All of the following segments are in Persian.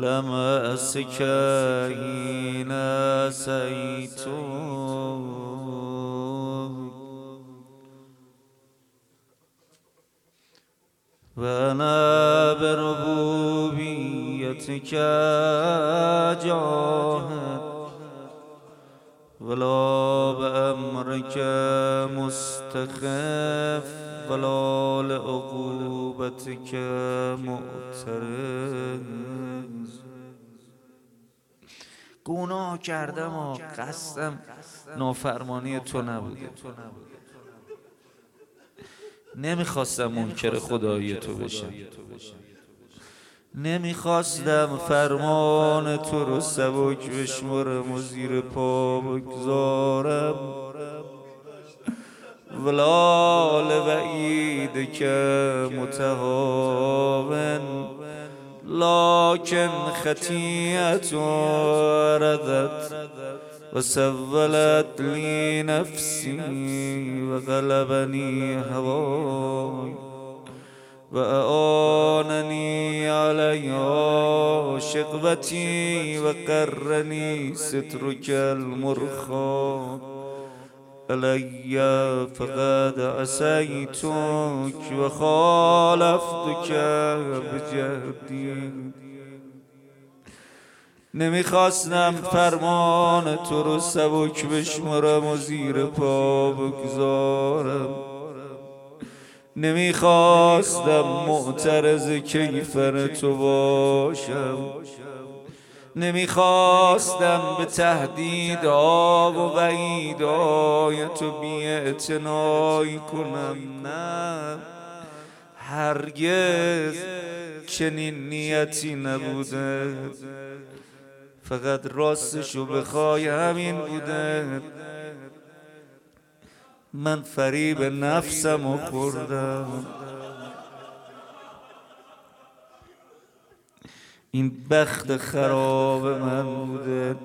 لمسك حين أسيت وأنا بربوبيتك جاهد ولا بأمرك مستخف ولا لعقوبتك معترض. گناه کردم و قصدم نافرمانی تو نبوده، نمیخواستم منکر خدایی تو بشم، نمیخواستم فرمان تو رو سبک بشمرم و زیر پا بگذارم. ولا لوعیدک متهاون لكن خطیئت وردت وسولت لی نفسی وغلبنی هوای وأعانني عليها شقوتي وقرني سترك المرخى علي فقد عصيتك وخالفتك بجهدي. نمیخواستم فرمان تو رو سبک بشمرم و زیر پا بگذارم، نمیخواستم معترض کیفر تو باشم، نمیخواستم به تهدیدها و وعیدهای تو بی‌اعتنایی کنم. نه، هرگز چنین نیتی نبوده، فقط راستشو بخوای همین بوده. من فریب نفسمو خوردم، این بخت خراب من بوده.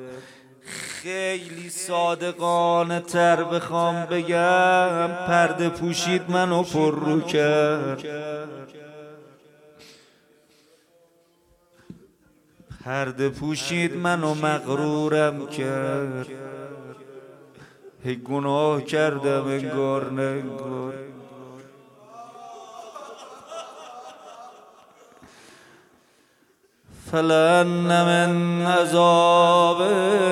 خیلی صادقانه تر بخوام بگم، پرده پوشید منو پر رو کرد، پرده پوشید منو مغرورم کرد. هی گناه کردم انگار نه انگار. فلن من عذاب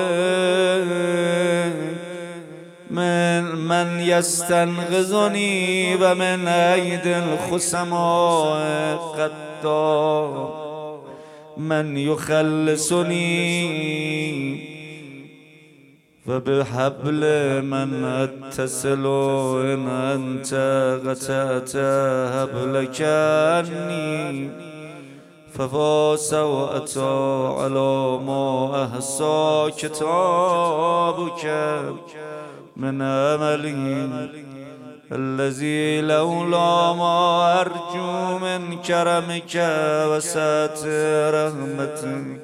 من یستنقذنی و من عید الخصماء قطا من یخلصنی و به حبل من اتصل ان انت قطعت حبلک عنی فواسوأت علی ما احصی کتابک من عملی الذی لولا ما ارجو من کرمک و سعة رحمتک.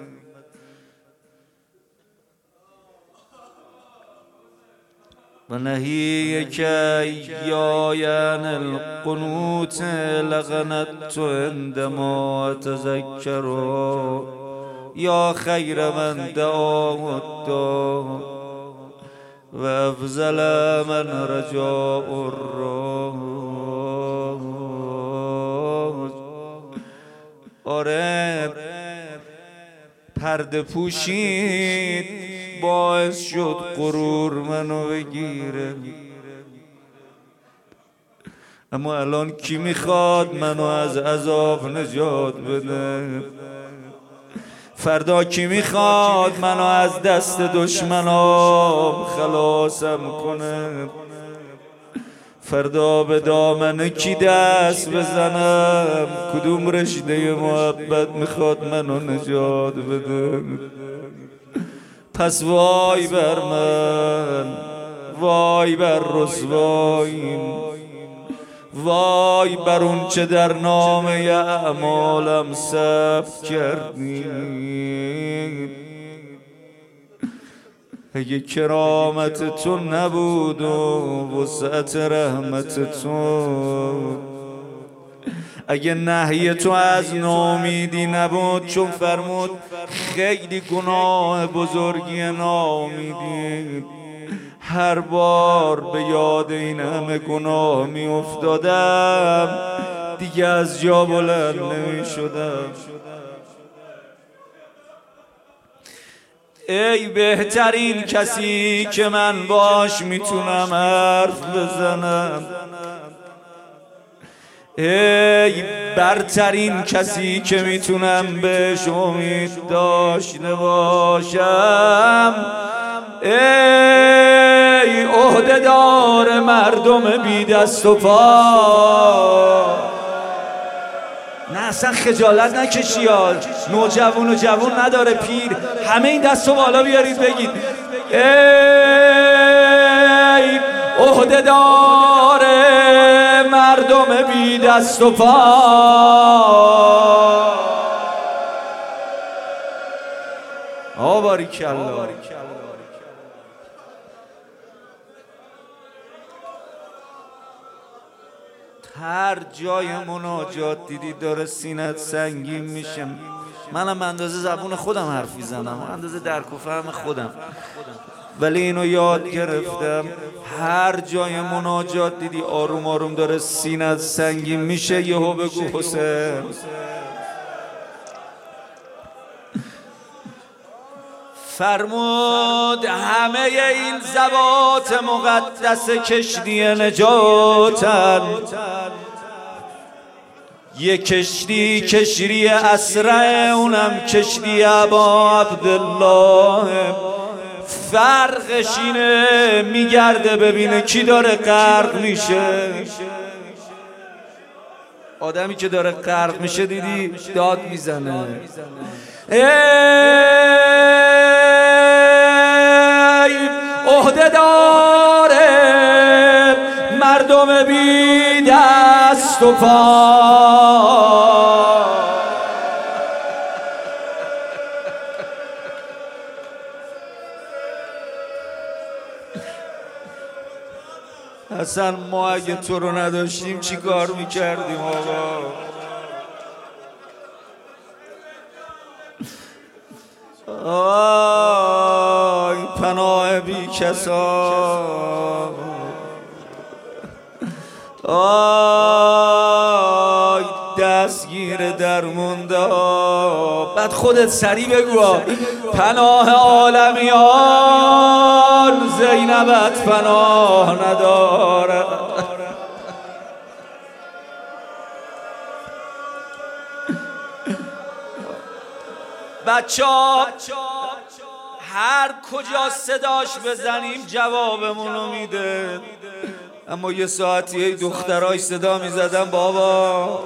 و نهیک ایای عن القنوت لقنطت عندما اتذکر یا خیر من دعا الدعا و افضل من رجاء الراج. آره، پرده پوشید باعث شد غرور منو بگیره. اما الان کی میخواد منو از عذاب نجات بده؟ فردا کی میخواد منو از دست دشمنام خلاصم کنه؟ فردا به دامن کی دست بزنم؟ کدوم رشته محبت میخواد منو نجات بده؟ پس وای بر من، وای بر رسواییم، وای بر اون چه در نامه اعمالم ثبت کردیم. اگه کرامت تو نبود و وسعت رحمت تو، اگه نهی تو از نامیدی نبود، چون فرمود خیلی گناه بزرگی نامیدی. هر بار به یاد این همه گناه می افتادم، دیگه از جا بلند نمی شدم. ای بهترین کسی که من باش میتونم حرف بزنم، ای برترین کسی که میتونم بهش امید داشته باشم، ای عهده‌دار مردم بی دست و پا. نه اصلا خجالت نکشی ها، نوجوان و جوان نداره، پیر، همه این دست و بالا بیارید بگید ای عهده‌دار مردم بی دست و پا. باریکالله. هر جای مناجات دیدی داره سینت سنگین میشه. منم اندازه زبون خودم حرف میزنم، اندازه درک و فهم خودم، ولی اینو یاد گرفتم هر جای مناجات دیدی آروم آروم داره سینت سنگین میشه، یهو بگو حسین. فرمود همه این ذوات مقدس کشتی نجاتن، یه کشتی کشتی اسرع، اونم کشتی ابا عبدالله. فرقش اینه میگرده ببینه کی داره غرق میشه. آدمی که داره غرق میشه دیدی داد میزنه ای عهده‌دار مردم بی دست و پا. اصلا ما اگه تو رو نداشتیم چی کار میکردیم آقا؟ آی پناه بی کسا، آی دستگیر درمونده. بعد خودت سریع بگو پناه عالمیان، زینبت پناه نداره. بچه‌ها هر کجا صداش بزنیم جوابمونو میده، اما یه ساعتی دختراش صدا میزدن بابا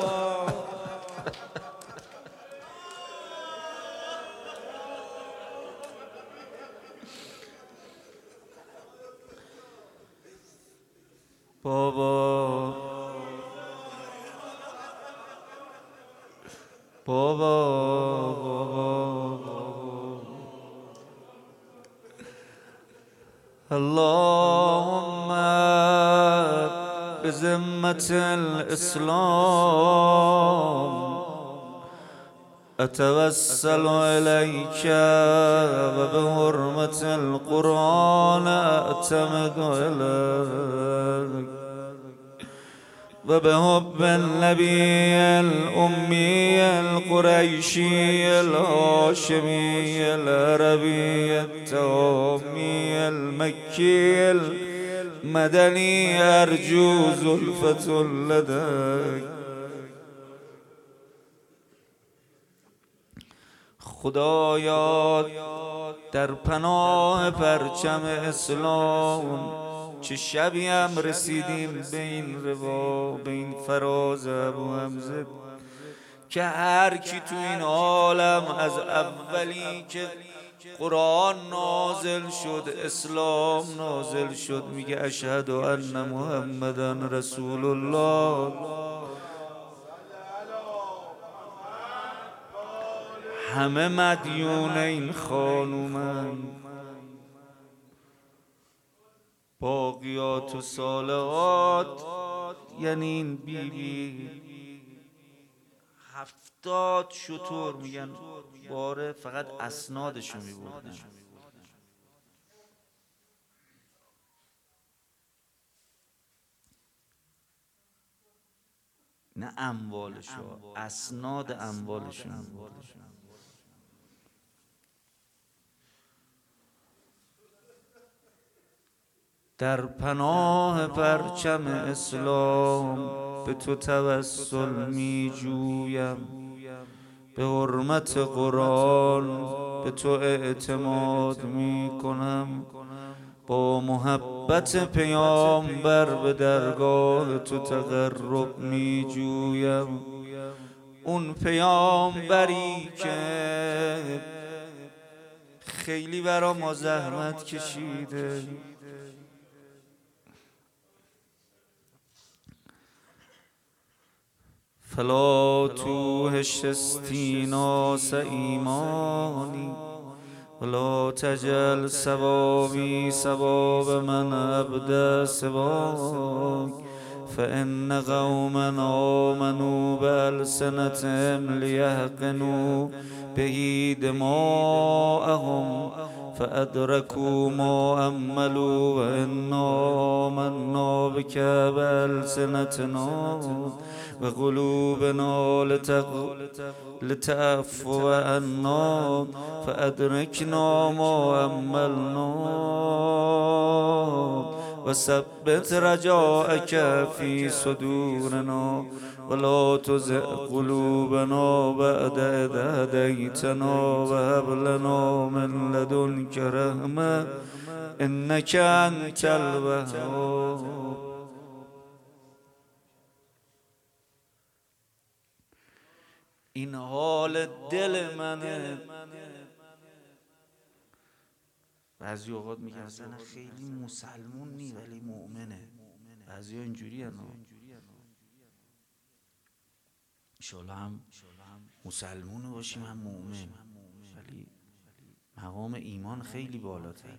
بابا اللهم بذمة الإسلام أتوسل إليك وبحرمة القرآن أعتمد إليك وبحب النبي الأمي القريشي الهاشمي العربي التامي المكي المدني أرجو زلفة لديك. خدایا در پناه پرچم اسلام چه شبی هم رسیدیم به این روا، به این فراز ابو حمزه، که هر کی تو این عالم از اولی که قرآن نازل شد، اسلام نازل شد، میگه اشهد ان محمدا رسول الله، همه مدیون این خانومن. باقیات و صالحات یعنی این بیبی 70 شتر میگن باره فقط اسنادشو میبردن. نه اموالشو، اسناد اموالشو میبردن. در پناه پرچم اسلام به تو توسل می جویم، به حرمت قرآن به تو اعتماد می کنم، با محبت پیامبر به درگاه تو تقرب می جویم. اون پیامبری که خیلی برا ما زحمت کشیده، فلا توهش استیناس ایمانی ولا تجل ثوابی ثواب من ابدا سواک، فإن قوما آمنوا بألسنتهم لیحقنوا به دماءهم فأدركوا ما أملوا وإنا آمنا بك بألسنتنا وقلوبنا لتعفو عنا فأدركنا ما أملنا وثبت رجاءك في صدورنا ولا تزغ قلوبنا بعد إذ هديتنا وهب لنا من لدنك رحمة إنك أنت الوهاب. این حال دل منه. بعضی اوقات میگه اصلا خیلی مسلمون نی ولی مؤمنه. بعضی ها اینجوری هن. انشالله هم مسلمون باشیم هم مؤمن، ولی مقام ایمان خیلی بالاتر.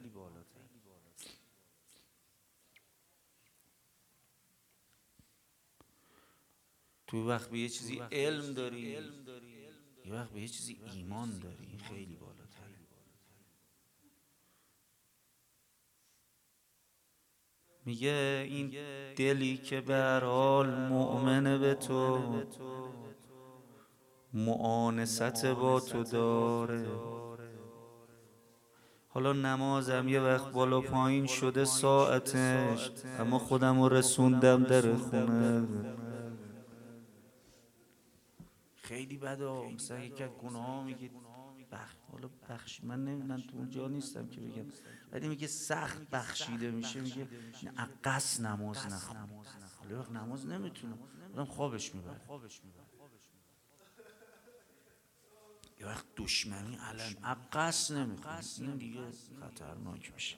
تو وقت به یه چیزی علم داری، یه وقت به یه چیزی ایمان داری، خیلی بالاتر. میگه این دلی که به هر حال مؤمنه به تو، معانست با تو داره. حالا نمازم یه وقت بالا پایین شده ساعتش، اما خودم رو رسوندم در خونه. خیلی بده مثلا یک از گناه ها میگه حالا بخش، من نمیدونم تو اونجا نیستم که بگم، ولی میگه سخت بخشیده میشه. میگه قصد نماز نخون، حالا وقت نماز نمیتونم، آدم خوابش میبره. یه وقت دشمنی علن قصد نمیکنه، این دیگه خطرناک میشه.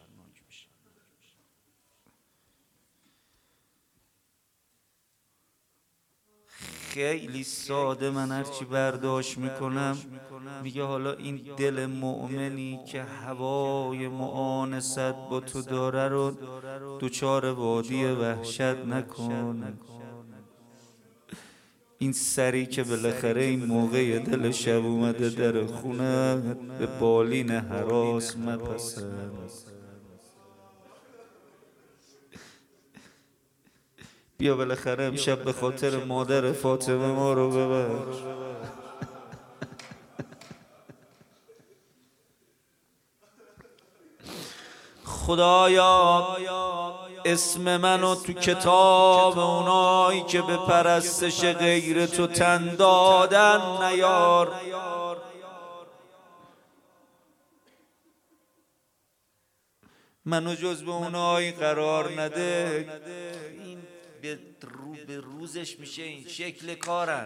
خیلی ساده من هرچی برداشت میکنم، میگه حالا این دل مؤمنی که هوای معانست با تو داره رو دوچار وادی وحشت نکن. این سری که بالاخره این موقع دل شب اومده در خونه، به بالین هراس مپسند. بیا بالاخره امشب به خاطر مادر فاطمه ما رو ببخش. خدایا اسم منو تو کتاب اونایی که به پرستش غیر تو تن دادن نیار. منو جز به اونایی قرار نده. این به روزش میشه این شکل کارن.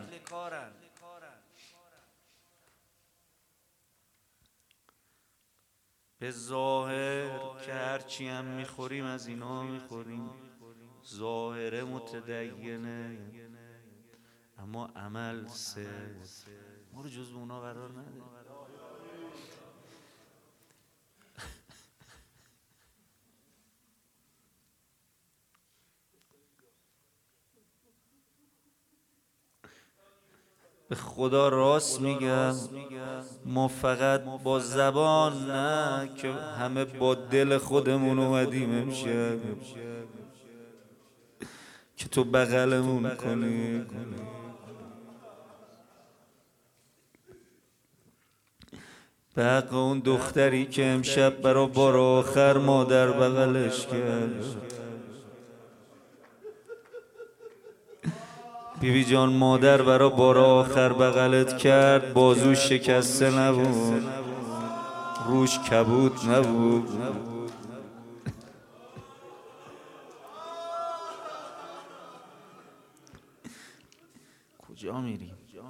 به ظاهر که هرچی هم میخوریم از اینا میخوریم، ظاهره متدینه اما عمل صفر. ما رو جز به اونا قرار نده. به خدا راست میگم، ما فقط با زبان نه که همه با دل خودمون اومدیم امشب که تو بغلمون کنی. به حق اون دختری که امشب برا بار آخر مادر بغلش کرد. بیبی جان مادر برا بار آخر بغلت کرد، بازو شکسته نبود، روش کبود نبود. کجا میریم؟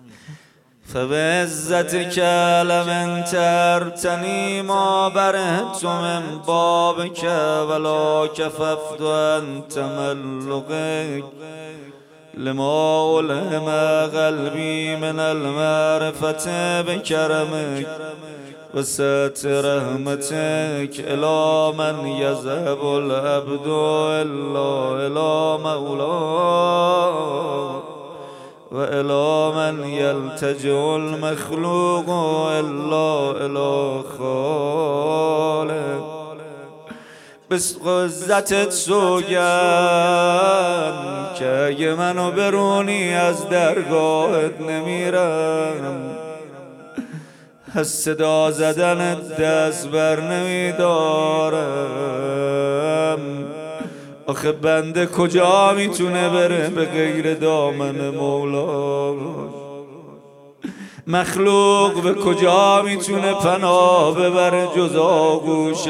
فبعزتك لم انترتني ما برهت من بابك ولا كففت عن تملقك لما ألهم قلبي من المعرفة بكرمك وسعة رحمتك إلى من يذهب العبد إلا إلى مولاه وإلى من يلتجئ المخلوق إلا إلى خالق. بسقزتت سوگند که اگه منو برونی از درگاهت نمیرم، از صدا زدنت دست بر نمیدارم. آخه بنده کجا میتونه بره به غیر دامن مولا؟ مخلوق به کجا میتونه پناه ببره جز آغوش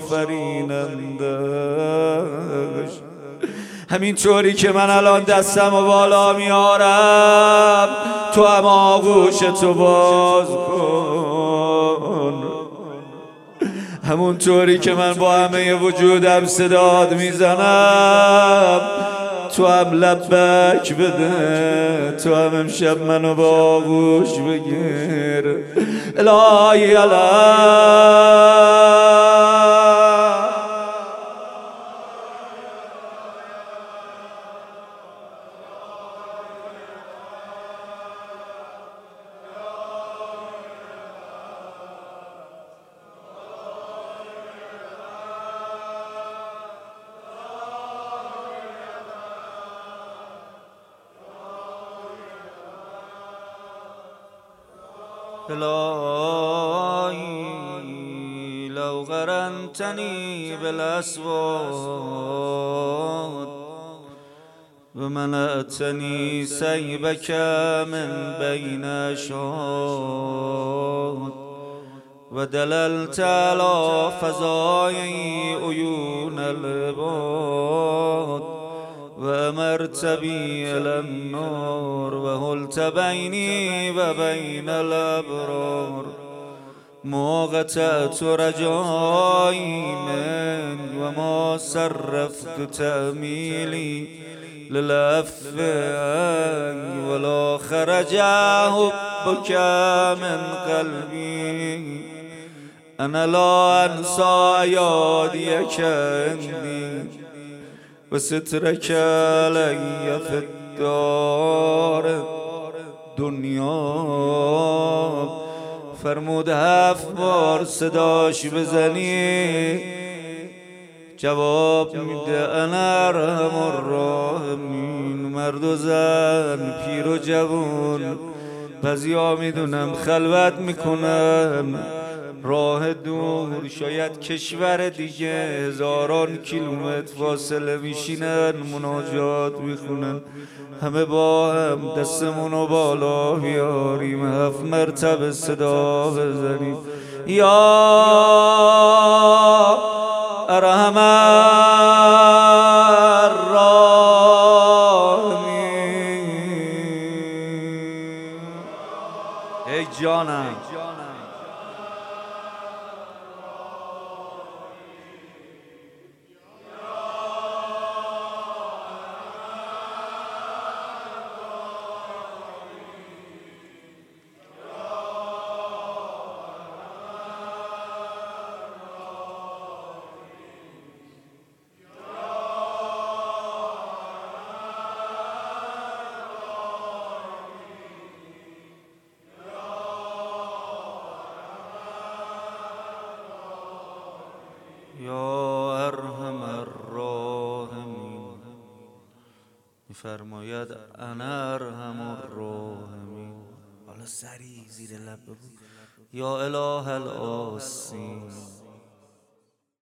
آفرینندش؟ همینطوری که من الان دستم و بالا میارم، تو هم آغوش تو باز کن. همونطوری که من با همه وجودم صداد میزنم، تو هم لبک بده، تو هم امشب منو با آغوش بگیر. الهی إلهي لو غرنتني بالأسواد ومنعتني سيبك من بين أشهاد ودللت على فضايا عيون العباد وأمرت بي إلى النار وهلت بيني وبين الأبرار، ما قطعت رجائي منك وما صرفت تأميلي للعفو عنك ولا خرج حبك من قلبي. أنا لا أنسى أياديك عندي وسترك علي في الدار دنیا. فرمود 7 بار صداش بزنی، جواب میده انا ارحم الراحمین. مرد و زن، پیر و جوان، بعضیا میدونم خلوت میکنن راه دور، شاید کشور دیگه هزاران کیلومتر فاصله میشینن مناجات میخونن. همه با هم دستمونو بالا بیاریم، 7 مرتبه صدا بزنیم یا ارحم الراحمین. ای جانم یا ارحم الراحمین میفرماید انا ارحم الراحمین. حالا سریع زیر لب بگو یا اله الآسین.